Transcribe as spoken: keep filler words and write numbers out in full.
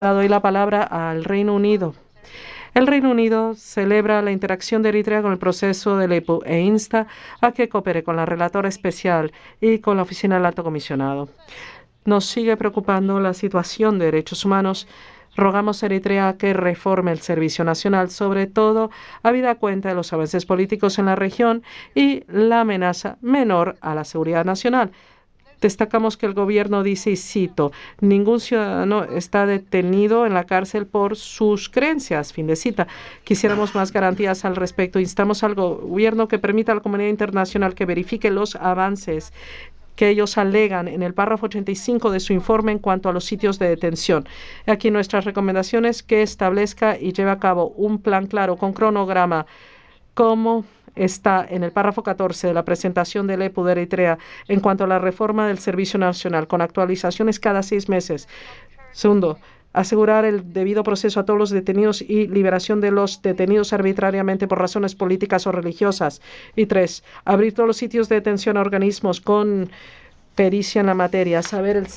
Doy la palabra al Reino Unido. El Reino Unido celebra la interacción de Eritrea con el proceso del E P U e insta a que coopere con la relatora especial y con la Oficina del Alto Comisionado. Nos sigue preocupando la situación de derechos humanos. Rogamos a Eritrea que reforme el Servicio Nacional, sobre todo habida cuenta de los avances políticos en la región y la amenaza menor a la seguridad nacional. Destacamos que el gobierno dice, y cito, ningún ciudadano está detenido en la cárcel por sus creencias, fin de cita. Quisiéramos más garantías al respecto. Instamos al gobierno que permita a la comunidad internacional que verifique los avances que ellos alegan en el párrafo ochenta y cinco de su informe en cuanto a los sitios de detención. Aquí nuestras recomendaciones que establezca y lleve a cabo un plan claro con cronograma como está en el párrafo catorce de la presentación del E P U de Eritrea en cuanto a la reforma del Servicio Nacional, con actualizaciones cada seis meses. Segundo, asegurar el debido proceso a todos los detenidos y liberación de los detenidos arbitrariamente por razones políticas o religiosas. Y tres, abrir todos los sitios de detención a organismos con pericia en la materia, saber el